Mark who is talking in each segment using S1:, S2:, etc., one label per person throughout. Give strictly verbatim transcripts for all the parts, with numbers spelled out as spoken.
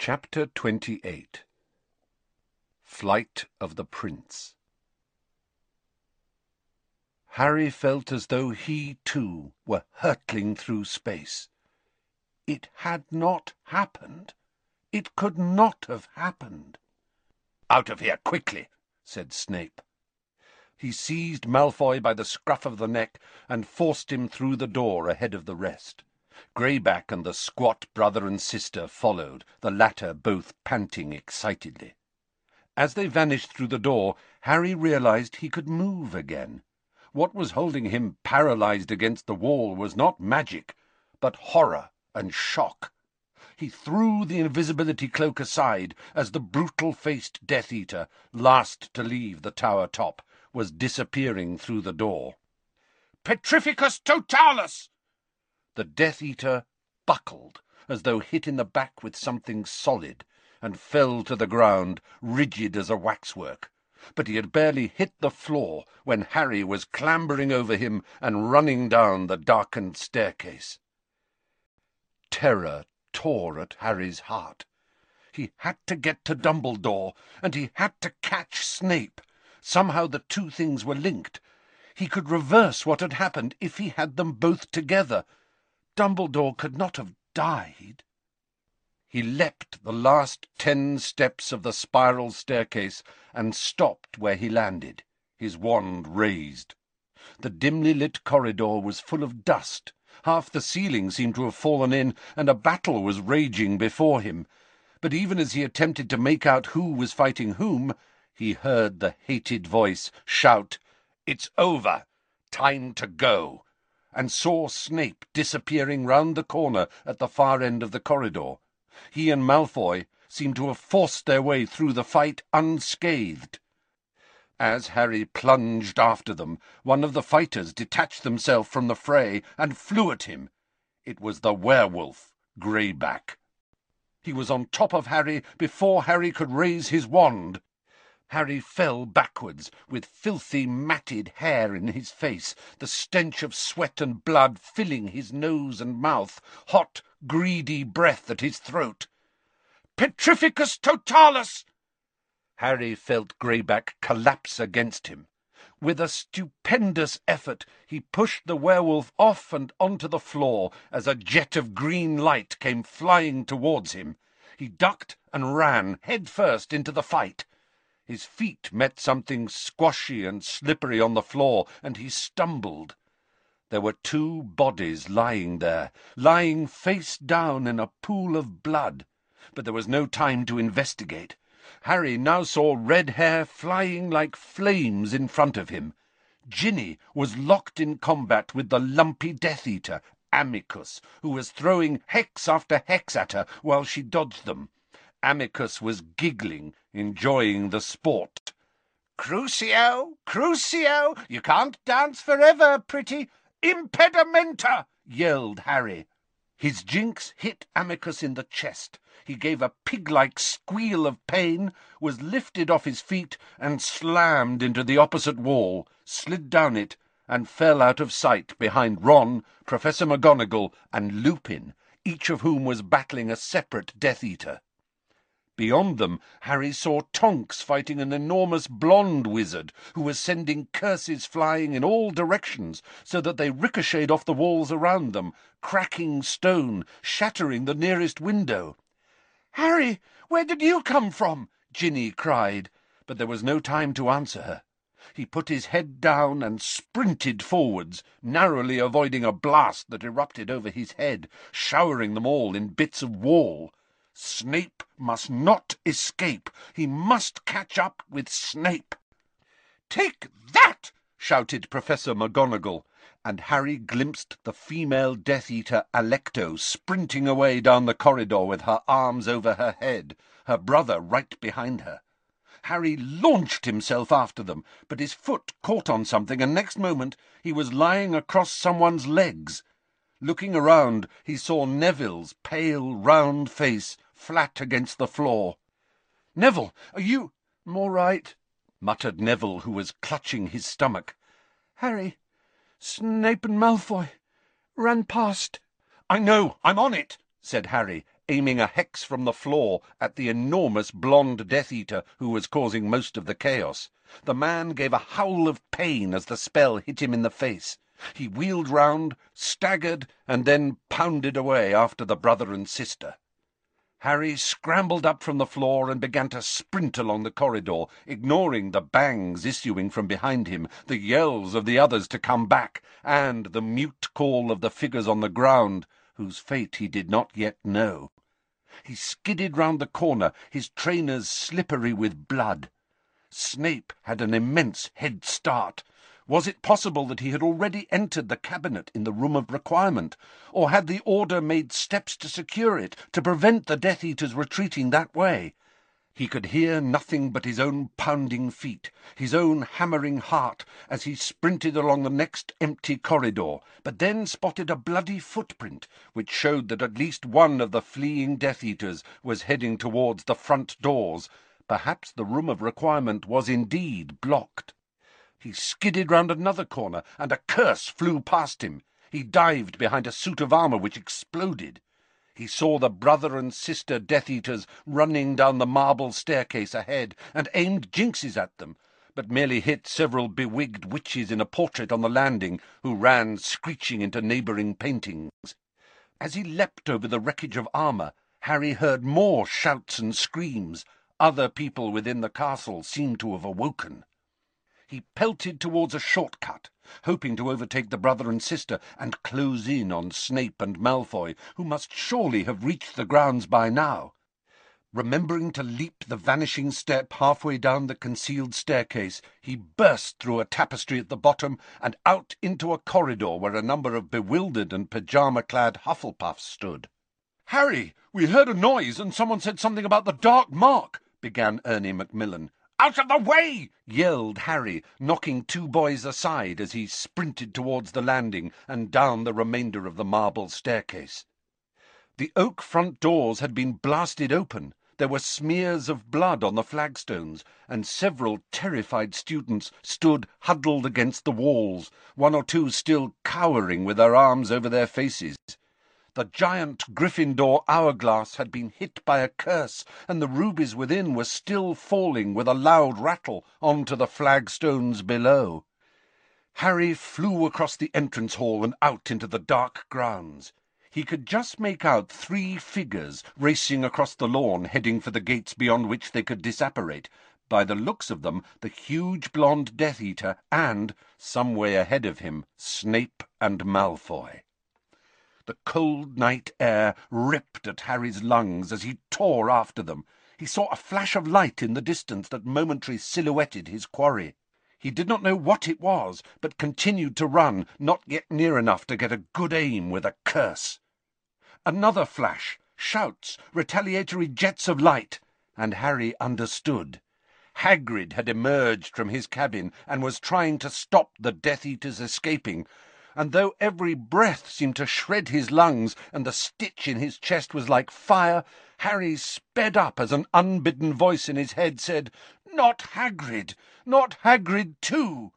S1: Chapter twenty-eight. Flight of the Prince. Harry felt as though he, too, were hurtling through space. It had not happened. It could not have happened. "Out of here, quickly," said Snape. He seized Malfoy by the scruff of the neck and forced him through the door ahead of the rest. Greyback and the squat brother and sister followed, the latter both panting excitedly. As they vanished through the door, Harry realized he could move again. What was holding him paralyzed against the wall was not magic, but horror and shock. He threw the invisibility cloak aside as the brutal-faced Death Eater, last to leave the tower top, was disappearing through the door. "Petrificus totalus!" The Death Eater buckled, as though hit in the back with something solid, and fell to the ground, rigid as a waxwork. But he had barely hit the floor when Harry was clambering over him and running down the darkened staircase. Terror tore at Harry's heart. He had to get to Dumbledore, and he had to catch Snape. Somehow the two things were linked. He could reverse what had happened if he had them both together. Dumbledore could not have died. He leapt the last ten steps of the spiral staircase and stopped where he landed, his wand raised. The dimly lit corridor was full of dust. Half the ceiling seemed to have fallen in, and a battle was raging before him. But even as he attempted to make out who was fighting whom, he heard the hated voice shout, "It's over! Time to go!" and saw Snape disappearing round the corner at the far end of the corridor. He and Malfoy seemed to have forced their way through the fight unscathed. As Harry plunged after them, one of the fighters detached themselves from the fray and flew at him. It was the werewolf, Greyback. He was on top of Harry before Harry could raise his wand. Harry fell backwards, with filthy, matted hair in his face, the stench of sweat and blood filling his nose and mouth, hot, greedy breath at his throat. "Petrificus totalus!" Harry felt Greyback collapse against him. With a stupendous effort, he pushed the werewolf off and onto the floor as a jet of green light came flying towards him. He ducked and ran head first into the fight. His feet met something squashy and slippery on the floor, and he stumbled. There were two bodies lying there, lying face down in a pool of blood. But there was no time to investigate. Harry now saw red hair flying like flames in front of him. Ginny was locked in combat with the lumpy Death Eater, Amicus, who was throwing hex after hex at her while she dodged them. Amicus was giggling, enjoying the sport. "Crucio, Crucio, you can't dance forever, pretty impedimenta!" yelled Harry. His jinx hit Amicus in the chest. He gave a pig-like squeal of pain, was lifted off his feet, and slammed into the opposite wall, slid down it, and fell out of sight behind Ron, Professor McGonagall, and Lupin, each of whom was battling a separate Death Eater. Beyond them, Harry saw Tonks fighting an enormous blonde wizard who was sending curses flying in all directions so that they ricocheted off the walls around them, cracking stone, shattering the nearest window. "Harry, where did you come from?" Ginny cried, but there was no time to answer her. He put his head down and sprinted forwards, narrowly avoiding a blast that erupted over his head, showering them all in bits of wall. Snape must not escape. He must catch up with Snape. "Take that!" shouted Professor McGonagall, and Harry glimpsed the female Death Eater Alecto sprinting away down the corridor with her arms over her head, her brother right behind her. Harry launched himself after them, but his foot caught on something, and next moment he was lying across someone's legs. Looking around, he saw Neville's pale, round face flat against the floor. "Neville, are you—" "I'm all right," muttered Neville, who was clutching his stomach. "Harry, Snape and Malfoy ran past." "I know, I'm on it," said Harry, aiming a hex from the floor at the enormous blonde Death Eater who was causing most of the chaos. The man gave a howl of pain as the spell hit him in the face. He wheeled round, staggered, and then pounded away after the brother and sister. Harry scrambled up from the floor and began to sprint along the corridor, ignoring the bangs issuing from behind him, the yells of the others to come back, and the mute call of the figures on the ground, whose fate he did not yet know. He skidded round the corner, his trainers slippery with blood. Snape had an immense head start. Was it possible that he had already entered the cabinet in the Room of Requirement, or had the Order made steps to secure it, to prevent the Death Eaters retreating that way? He could hear nothing but his own pounding feet, his own hammering heart, as he sprinted along the next empty corridor, but then spotted a bloody footprint, which showed that at least one of the fleeing Death Eaters was heading towards the front doors. Perhaps the Room of Requirement was indeed blocked. He skidded round another corner, and a curse flew past him. He dived behind a suit of armour which exploded. He saw the brother and sister Death Eaters running down the marble staircase ahead, and aimed jinxes at them, but merely hit several bewigged witches in a portrait on the landing, who ran screeching into neighbouring paintings. As he leapt over the wreckage of armour, Harry heard more shouts and screams. Other people within the castle seemed to have awoken. He pelted towards a shortcut, hoping to overtake the brother and sister and close in on Snape and Malfoy, who must surely have reached the grounds by now. Remembering to leap the vanishing step halfway down the concealed staircase, he burst through a tapestry at the bottom and out into a corridor where a number of bewildered and pyjama-clad Hufflepuffs stood. "Harry, we heard a noise and someone said something about the Dark Mark," began Ernie Macmillan. "Out of the way!" yelled Harry, knocking two boys aside as he sprinted towards the landing and down the remainder of the marble staircase. The oak front doors had been blasted open. There were smears of blood on the flagstones, and several terrified students stood huddled against the walls, one or two still cowering with their arms over their faces. The giant Gryffindor hourglass had been hit by a curse, and the rubies within were still falling with a loud rattle onto the flagstones below. Harry flew across the entrance hall and out into the dark grounds. He could just make out three figures racing across the lawn, heading for the gates beyond which they could disapparate. By the looks of them, the huge blonde Death Eater and, some way ahead of him, Snape and Malfoy. The cold night air ripped at Harry's lungs as he tore after them. He saw a flash of light in the distance that momentarily silhouetted his quarry. He did not know what it was, but continued to run, not yet near enough to get a good aim with a curse. Another flash, shouts, retaliatory jets of light, and Harry understood. Hagrid had emerged from his cabin and was trying to stop the Death Eaters escaping, and though every breath seemed to shred his lungs and the stitch in his chest was like fire, Harry sped up as an unbidden voice in his head said, "Not Hagrid! Not Hagrid too!"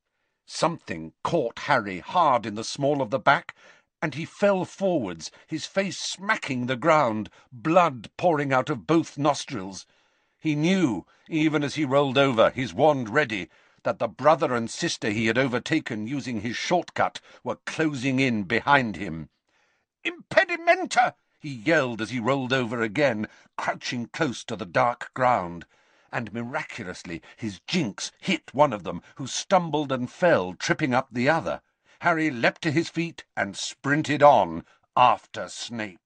S1: Something caught Harry hard in the small of the back, and he fell forwards, his face smacking the ground, blood pouring out of both nostrils. He knew, even as he rolled over, his wand ready, that the brother and sister he had overtaken using his shortcut were closing in behind him. "Impedimenta!" he yelled as he rolled over again, crouching close to the dark ground. And miraculously his jinx hit one of them, who stumbled and fell, tripping up the other. Harry leapt to his feet and sprinted on after Snape.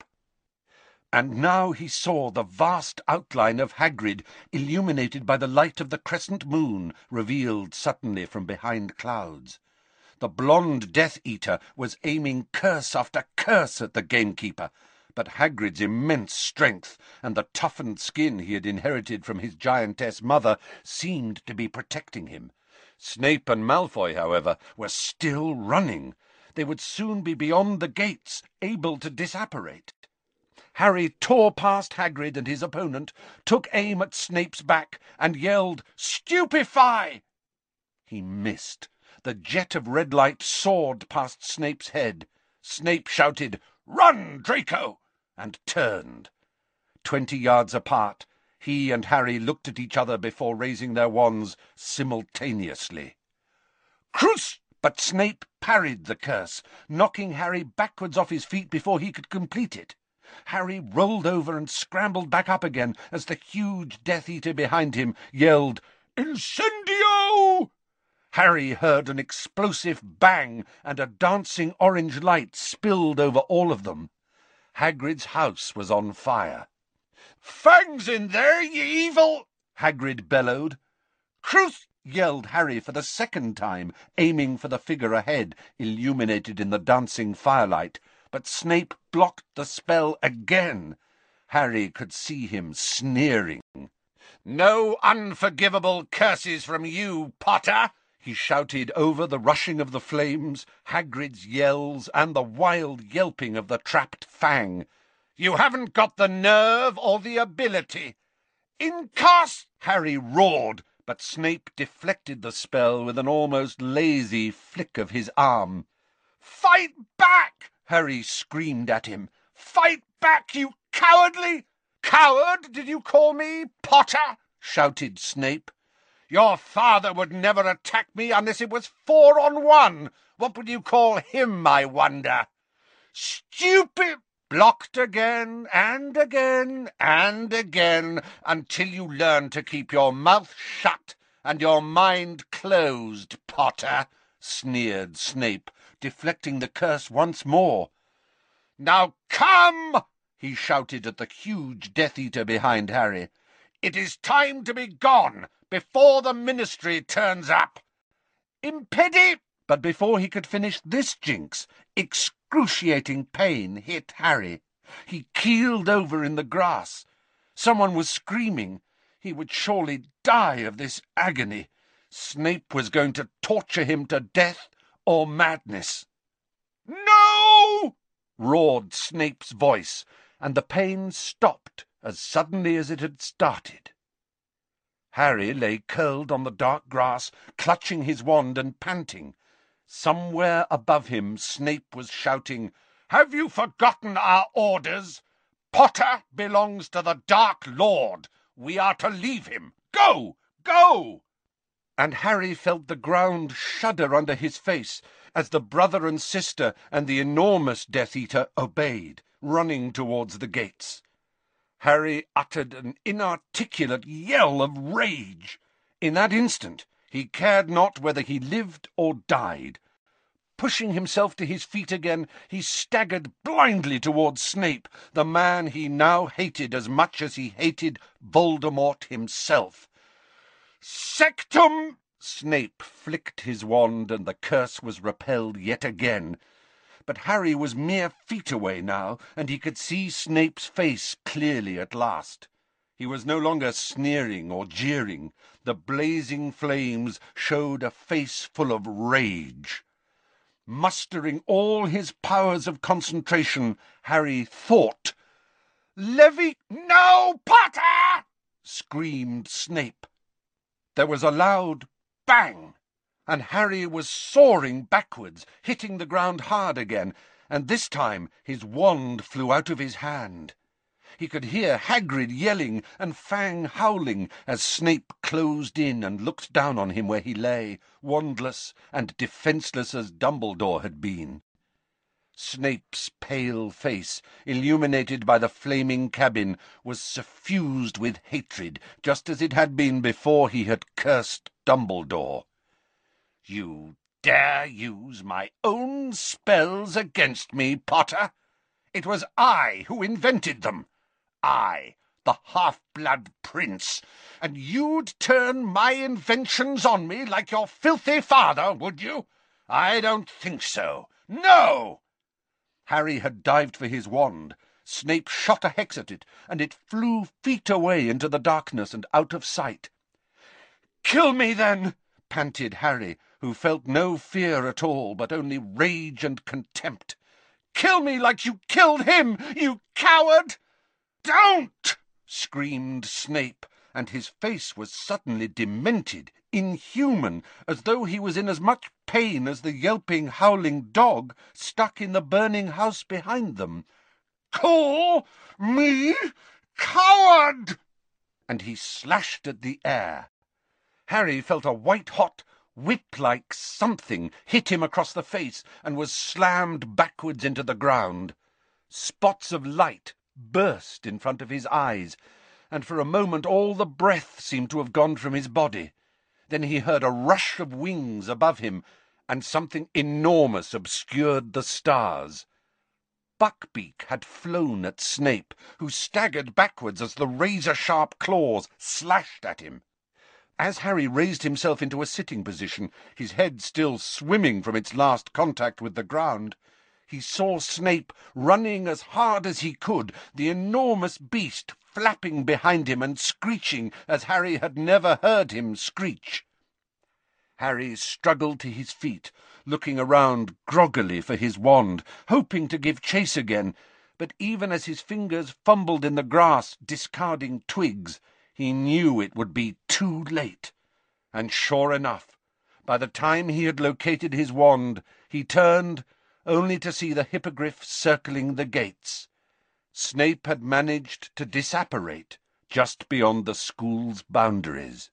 S1: And now he saw the vast outline of Hagrid, illuminated by the light of the crescent moon, revealed suddenly from behind clouds. The blonde Death Eater was aiming curse after curse at the gamekeeper, but Hagrid's immense strength and the toughened skin he had inherited from his giantess mother seemed to be protecting him. Snape and Malfoy, however, were still running. They would soon be beyond the gates, able to disapparate. Harry tore past Hagrid and his opponent, took aim at Snape's back, and yelled, "Stupefy!" He missed. The jet of red light soared past Snape's head. Snape shouted, "Run, Draco!" and turned. twenty yards apart, he and Harry looked at each other before raising their wands simultaneously. Crus! But Snape parried the curse, knocking Harry backwards off his feet before he could complete it. Harry rolled over and scrambled back up again as the huge Death Eater behind him yelled, "Incendio!" Harry heard an explosive bang, and a dancing orange light spilled over all of them. Hagrid's house was on fire. "Fangs in there, ye evil!" Hagrid bellowed. "Crus!" yelled Harry for the second time, aiming for the figure ahead, illuminated in the dancing firelight. But Snape blocked the spell again. Harry could see him sneering. "No unforgivable curses from you, Potter!" he shouted over the rushing of the flames, Hagrid's yells, and the wild yelping of the trapped Fang. "You haven't got the nerve or the ability." "Incast!" Harry roared, but Snape deflected the spell with an almost lazy flick of his arm. "Fight back!" Harry screamed at him. "Fight back, you cowardly—" "Coward, did you call me, Potter?" shouted Snape. "Your father would never attack me unless it was four on one. What would you call him, I wonder?" "Stupid—" "Blocked again, and again, and again, until you learn to keep your mouth shut and your mind closed, Potter," sneered Snape, deflecting the curse once more. "Now come!" he shouted at the huge Death Eater behind Harry. "It is time to be gone, before the Ministry turns up." "Impedi—" But before he could finish this jinx, excruciating pain hit Harry. He keeled over in the grass. Someone was screaming. He would surely die of this agony. Snape was going to torture him to death or madness. "No!" roared Snape's voice, and the pain stopped as suddenly as it had started. Harry lay curled on the dark grass, clutching his wand and panting. Somewhere above him Snape was shouting, "Have you forgotten our orders? Potter belongs to the Dark Lord. We are to leave him. Go! Go!" And Harry felt the ground shudder under his face as the brother and sister and the enormous Death Eater obeyed, running towards the gates. Harry uttered an inarticulate yell of rage. In that instant he cared not whether he lived or died. Pushing himself to his feet again, he staggered blindly towards Snape, the man he now hated as much as he hated Voldemort himself. "Sectum!" Snape flicked his wand, and the curse was repelled yet again. But Harry was mere feet away now, and he could see Snape's face clearly at last. He was no longer sneering or jeering. The blazing flames showed a face full of rage. Mustering all his powers of concentration, Harry thought. "Levy—" "No, Potter!" screamed Snape. There was a loud bang, and Harry was soaring backwards, hitting the ground hard again, and this time his wand flew out of his hand. He could hear Hagrid yelling and Fang howling as Snape closed in and looked down on him where he lay, wandless and defenceless as Dumbledore had been. Snape's pale face, illuminated by the flaming cabin, was suffused with hatred, just as it had been before he had cursed Dumbledore. "You dare use my own spells against me, Potter? It was I who invented them. I, the half-blood prince, and you'd turn my inventions on me like your filthy father, would you? I don't think so. No!" Harry had dived for his wand. Snape shot a hex at it, and it flew feet away into the darkness and out of sight. "Kill me, then!" panted Harry, who felt no fear at all, but only rage and contempt. "Kill me like you killed him, you coward!" "Don't!" screamed Snape, and his face was suddenly demented, inhuman, as though he was in as much pain as the yelping, howling dog stuck in the burning house behind them. "Call me Coward!" And he slashed at the air. Harry felt a white-hot, whip-like something hit him across the face and was slammed backwards into the ground. Spots of light burst in front of his eyes, and for a moment all the breath seemed to have gone from his body. Then he heard a rush of wings above him, and something enormous obscured the stars. Buckbeak had flown at Snape, who staggered backwards as the razor-sharp claws slashed at him. As Harry raised himself into a sitting position, his head still swimming from its last contact with the ground, he saw Snape running as hard as he could, the enormous beast flapping behind him and screeching as Harry had never heard him screech. Harry struggled to his feet, looking around groggily for his wand, hoping to give chase again, but even as his fingers fumbled in the grass, discarding twigs, he knew it would be too late. And sure enough, by the time he had located his wand, he turned, only to see the hippogriff circling the gates. Snape had managed to disapparate just beyond the school's boundaries.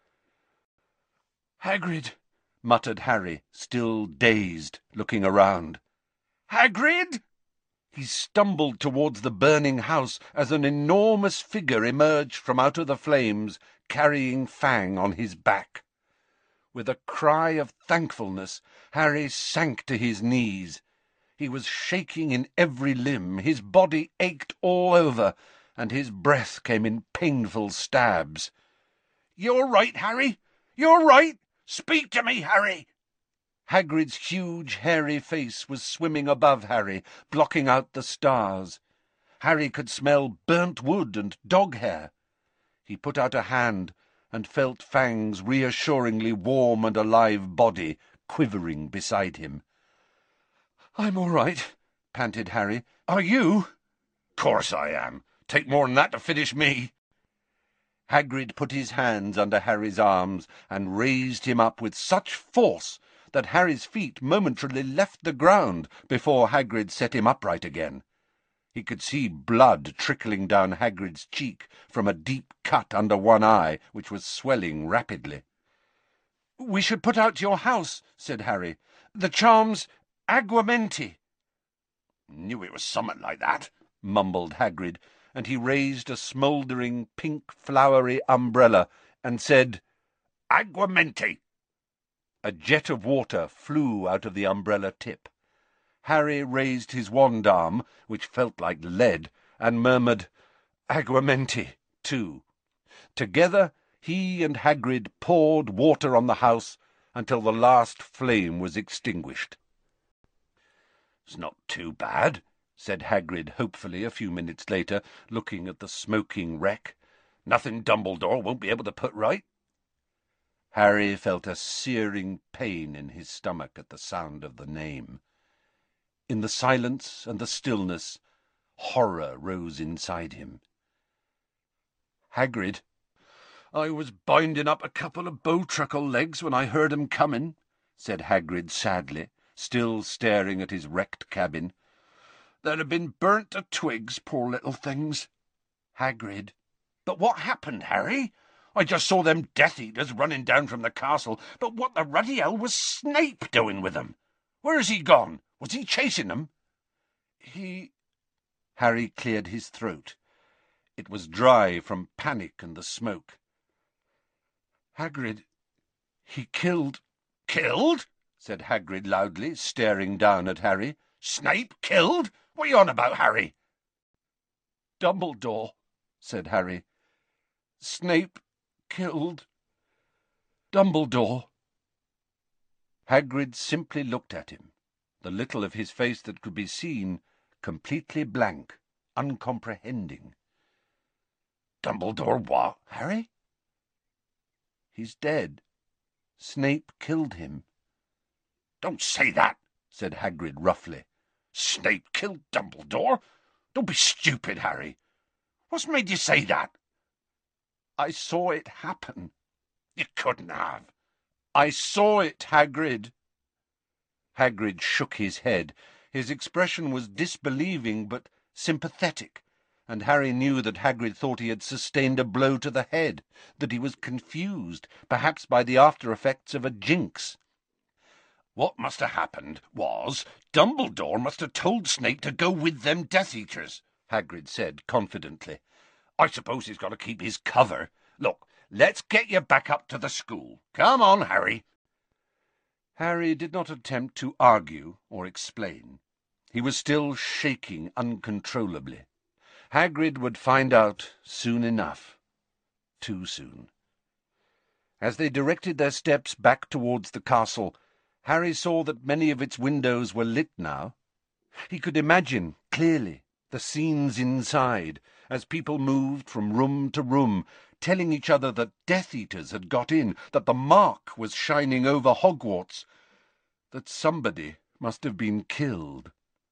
S1: "Hagrid," muttered Harry, still dazed, looking around. "Hagrid!" He stumbled towards the burning house as an enormous figure emerged from out of the flames, carrying Fang on his back. With a cry of thankfulness, Harry sank to his knees. He was shaking in every limb, his body ached all over, and his breath came in painful stabs. "You're right, Harry! You're right! Speak to me, Harry!" Hagrid's huge, hairy face was swimming above Harry, blocking out the stars. Harry could smell burnt wood and dog hair. He put out a hand and felt Fang's reassuringly warm and alive body quivering beside him. "I'm all right," panted Harry. "Are you?" "Course I am. Take more'n that to finish me." Hagrid put his hands under Harry's arms and raised him up with such force that Harry's feet momentarily left the ground before Hagrid set him upright again. He could see blood trickling down Hagrid's cheek from a deep cut under one eye, which was swelling rapidly. "We should put out your house," said Harry. "The charm's Aguamenti." "Knew it was something like that," mumbled Hagrid, and he raised a smouldering pink flowery umbrella and said, "Aguamenti." A jet of water flew out of the umbrella tip. Harry raised his wand arm, which felt like lead, and murmured, "Aguamenti," too. Together he and Hagrid poured water on the house until the last flame was extinguished. "It's not too bad," said Hagrid hopefully a few minutes later, looking at the smoking wreck. "Nothing Dumbledore won't be able to put right." Harry felt a searing pain in his stomach at the sound of the name. In the silence and the stillness, horror rose inside him. "Hagrid, I was binding up a couple of Bowtruckle legs when I heard 'em coming," said Hagrid sadly, still staring at his wrecked cabin. "They'd have been burnt to twigs, poor little things." "Hagrid." "But what happened, Harry? I just saw them Death Eaters running down from the castle, but what the ruddy hell was Snape doing with them? Where's he gone? Was he chasing them?" He... Harry cleared his throat. It was dry from panic and the smoke. "Hagrid, he killed—" "Killed?" said Hagrid loudly, staring down at Harry. "Snape killed? What are you on about, Harry?" "Dumbledore," said Harry. "Snape killed Dumbledore." Hagrid simply looked at him, the little of his face that could be seen completely blank, uncomprehending. "Dumbledore what, Harry?" "He's dead. Snape killed him." "Don't say that," said Hagrid roughly. "Snape killed Dumbledore? Don't be stupid, Harry. What's made you say that?" "I saw it happen." "You couldn't have." "I saw it, Hagrid." Hagrid shook his head. His expression was disbelieving but sympathetic, and Harry knew that Hagrid thought he had sustained a blow to the head, that he was confused, perhaps by the after-effects of a jinx. What must have happened was Dumbledore must have told Snape to go with them Death Eaters, Hagrid said confidently. I suppose he's got to keep his cover. Look, let's get you back up to the school. Come on, Harry. Harry did not attempt to argue or explain. He was still shaking uncontrollably. Hagrid would find out soon enough. Too soon. As they directed their steps back towards the castle, Harry saw that many of its windows were lit now. He could imagine clearly the scenes inside, as people moved from room to room, telling each other that Death Eaters had got in, that the mark was shining over Hogwarts, that somebody must have been killed.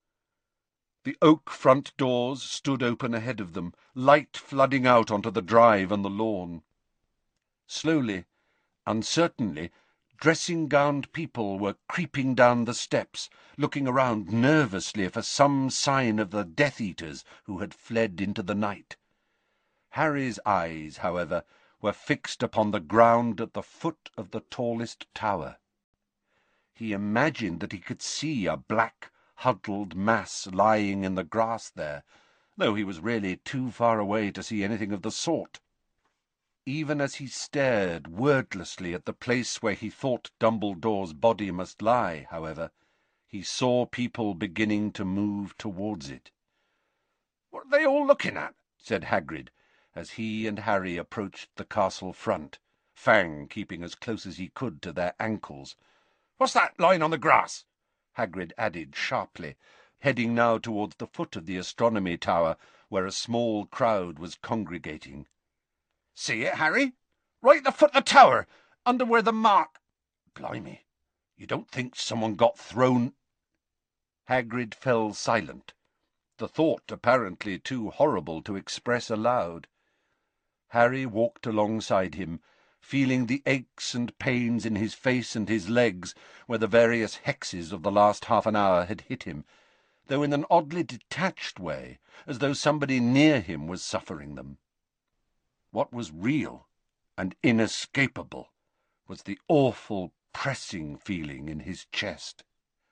S1: The oak front doors stood open ahead of them, light flooding out onto the drive and the lawn. Slowly, uncertainly, dressing-gowned people were creeping down the steps, looking around nervously for some sign of the Death Eaters who had fled into the night. Harry's eyes, however, were fixed upon the ground at the foot of the tallest tower. He imagined that he could see a black, huddled mass lying in the grass there, though he was really too far away to see anything of the sort. Even as he stared wordlessly at the place where he thought Dumbledore's body must lie, however, he saw people beginning to move towards it. "What are they all looking at?" said Hagrid, as he and Harry approached the castle front, Fang keeping as close as he could to their ankles. "What's that lying on the grass?" Hagrid added sharply, heading now towards the foot of the astronomy tower, where a small crowd was congregating. "See it, Harry? Right at the foot of the tower, under where the mark... Blimey, you don't think someone got thrown—" Hagrid fell silent, the thought apparently too horrible to express aloud. Harry walked alongside him, feeling the aches and pains in his face and his legs where the various hexes of the last half an hour had hit him, though in an oddly detached way, as though somebody near him was suffering them. What was real and inescapable was the awful pressing feeling in his chest.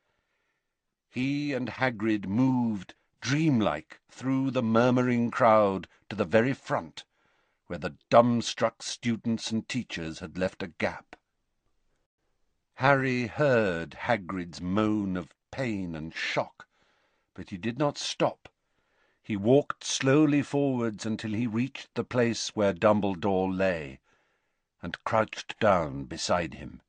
S1: He and Hagrid moved dreamlike through the murmuring crowd to the very front, where the dumbstruck students and teachers had left a gap. Harry heard Hagrid's moan of pain and shock, but he did not stop. He walked slowly forwards until he reached the place where Dumbledore lay, and crouched down beside him.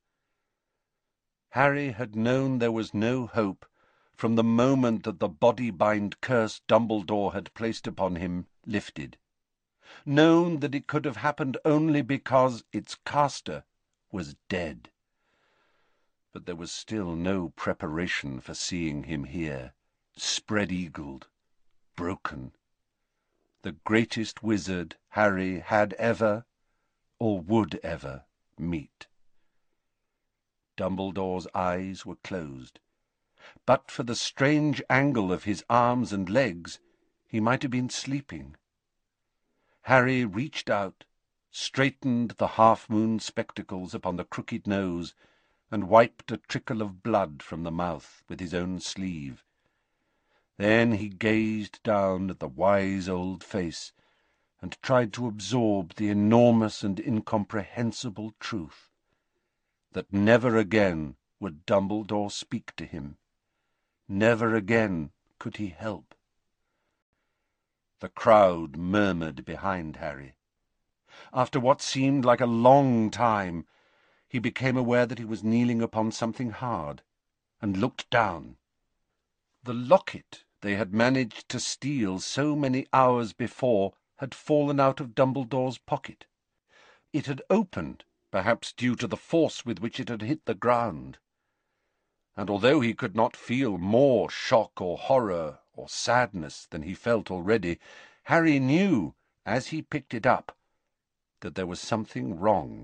S1: Harry had known there was no hope from the moment that the body-bind curse Dumbledore had placed upon him lifted, known that it could have happened only because its caster was dead. But there was still no preparation for seeing him here, spread-eagled, broken, the greatest wizard Harry had ever, or would ever, meet. Dumbledore's eyes were closed. But for the strange angle of his arms and legs, he might have been sleeping. Harry reached out, straightened the half-moon spectacles upon the crooked nose, and wiped a trickle of blood from the mouth with his own sleeve. Then he gazed down at the wise old face, and tried to absorb the enormous and incomprehensible truth that never again would Dumbledore speak to him. Never again could he help. The crowd murmured behind Harry. After what seemed like a long time, he became aware that he was kneeling upon something hard, and looked down. The locket they had managed to steal so many hours before had fallen out of Dumbledore's pocket. It had opened, perhaps due to the force with which it had hit the ground. And although he could not feel more shock or horror or sadness than he felt already, Harry knew, as he picked it up, that there was something wrong.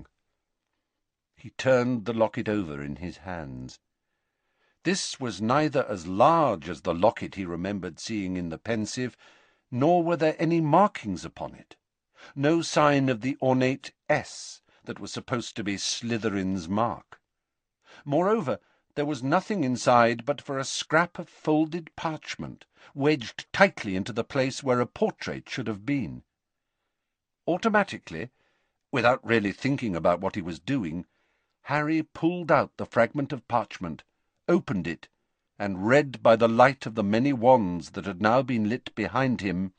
S1: He turned the locket over in his hands. This was neither as large as the locket he remembered seeing in the Pensieve, nor were there any markings upon it. No sign of the ornate S that was supposed to be Slytherin's mark. Moreover, there was nothing inside but for a scrap of folded parchment, wedged tightly into the place where a portrait should have been. Automatically, without really thinking about what he was doing, Harry pulled out the fragment of parchment, opened it, and read by the light of the many wands that had now been lit behind him,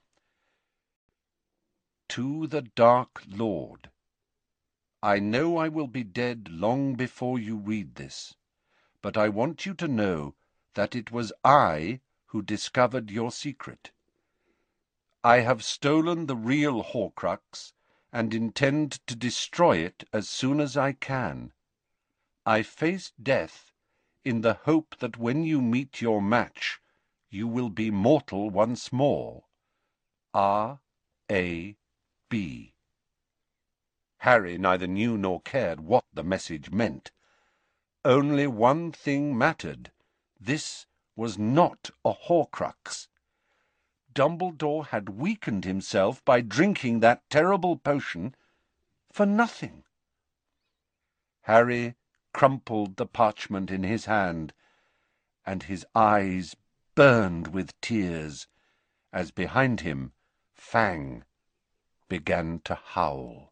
S1: "To the Dark Lord. I know I will be dead long before you read this, but I want you to know that it was I who discovered your secret. I have stolen the real Horcrux, and intend to destroy it as soon as I can. I face death in the hope that when you meet your match, you will be mortal once more. R. A. B." Harry neither knew nor cared what the message meant. Only one thing mattered. This was not a Horcrux. Dumbledore had weakened himself by drinking that terrible potion for nothing. Harry crumpled the parchment in his hand, and his eyes burned with tears as behind him Fang began to howl.